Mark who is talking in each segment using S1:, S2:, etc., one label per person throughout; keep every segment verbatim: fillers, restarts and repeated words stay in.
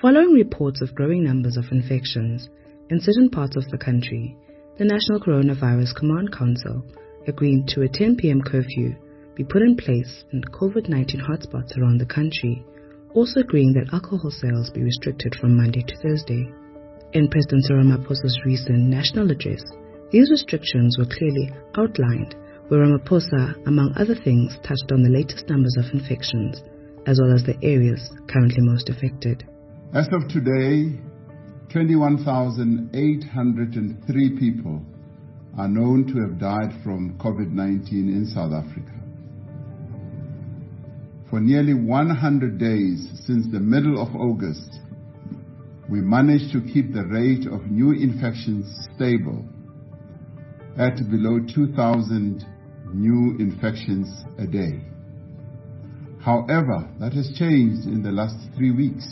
S1: Following reports of growing numbers of infections in certain parts of the country, the National Coronavirus Command Council agreed to a ten p.m. curfew be put in place in COVID nineteen hotspots around the country, also agreeing that alcohol sales be restricted from Monday to Thursday. In President Cyril Ramaphosa's recent national address, these restrictions were clearly outlined, where Ramaphosa, among other things, touched on the latest numbers of infections, as well as the areas currently most affected.
S2: As of today, twenty-one thousand eight hundred three people are known to have died from COVID nineteen in South Africa. For nearly one hundred days since the middle of August, we managed to keep the rate of new infections stable at below two thousand new infections a day. However, that has changed in the last three weeks.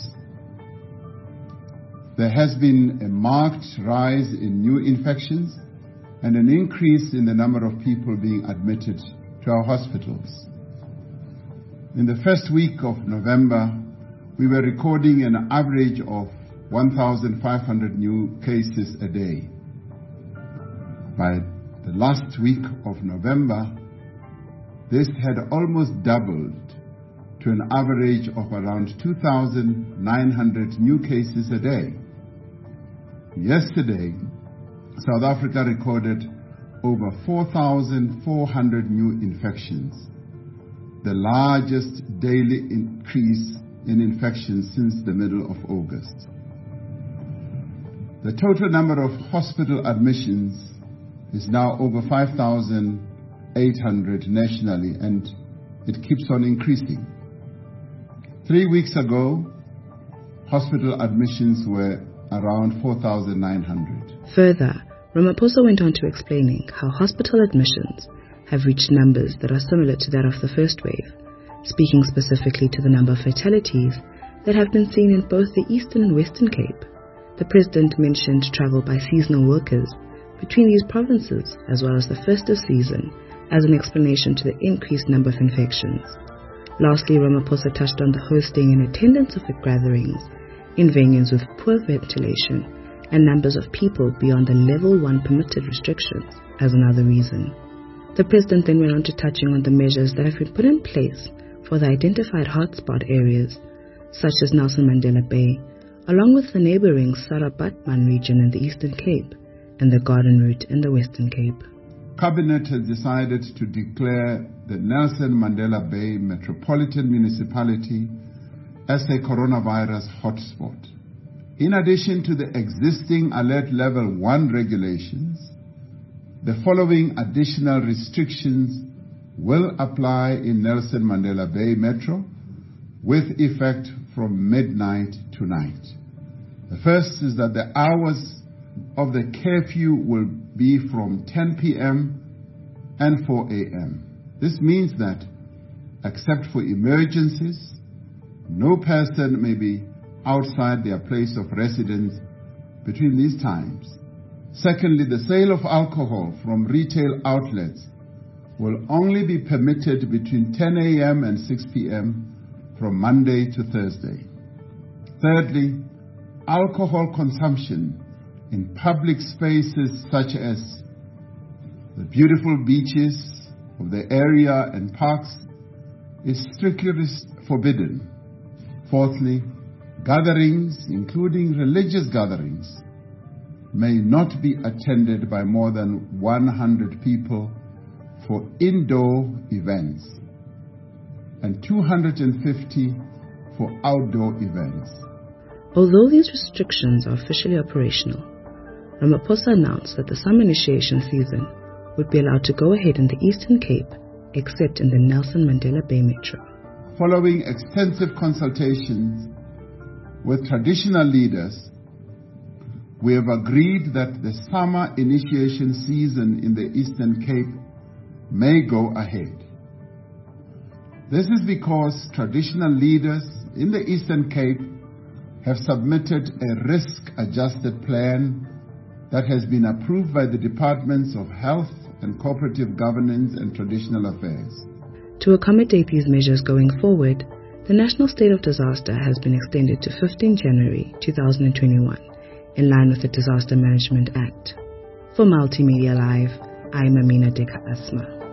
S2: There has been a marked rise in new infections and an increase in the number of people being admitted to our hospitals. In the first week of November, we were recording an average of one thousand five hundred new cases a day. By the last week of November, this had almost doubled to an average of around two thousand nine hundred new cases a day. Yesterday, South Africa recorded over four thousand four hundred new infections, the largest daily increase in infections since the middle of August. The total number of hospital admissions is now over five thousand eight hundred nationally, and it keeps on increasing. Three weeks ago, hospital admissions were around four thousand nine hundred.
S1: Further, Ramaphosa went on to explaining how hospital admissions have reached numbers that are similar to that of the first wave, speaking specifically to the number of fatalities that have been seen in both the Eastern and Western Cape. The President mentioned travel by seasonal workers between these provinces as well as the festive season as an explanation to the increased number of infections. Lastly, Ramaphosa touched on the hosting and attendance of gatherings in venues with poor ventilation and numbers of people beyond the level one permitted restrictions as another reason. The President then went on to touching on the measures that have been put in place for the identified hotspot areas, such as Nelson Mandela Bay, along with the neighboring Sarabatman region in the Eastern Cape and the Garden Route in the Western Cape.
S2: Cabinet has decided to declare the Nelson Mandela Bay Metropolitan Municipality as a coronavirus hotspot. In addition to the existing Alert Level one regulations, the following additional restrictions will apply in Nelson Mandela Bay Metro with effect from midnight tonight. The first is that the hours of the curfew will be from ten p.m. and four a.m. This means that, except for emergencies, no person may be outside their place of residence between these times. Secondly, the sale of alcohol from retail outlets will only be permitted between ten a.m. and six p.m. from Monday to Thursday. Thirdly, alcohol consumption in public spaces such as the beautiful beaches of the area and parks is strictly forbidden. Fourthly, gatherings, including religious gatherings, may not be attended by more than one hundred people for indoor events and two hundred fifty for outdoor events.
S1: Although these restrictions are officially operational, Ramaphosa announced that the summer initiation season would be allowed to go ahead in the Eastern Cape, except in the Nelson Mandela Bay Metro.
S2: Following extensive consultations with traditional leaders, we have agreed that the summer initiation season in the Eastern Cape may go ahead. This is because traditional leaders in the Eastern Cape have submitted a risk-adjusted plan that has been approved by the Departments of Health and Cooperative Governance and Traditional Affairs.
S1: To accommodate these measures going forward, the The national state of disaster has been extended to fifteenth January two thousand twenty-one, in line with the Disaster Management Act. For Multimedia Live, I'm Amina Deka Asma.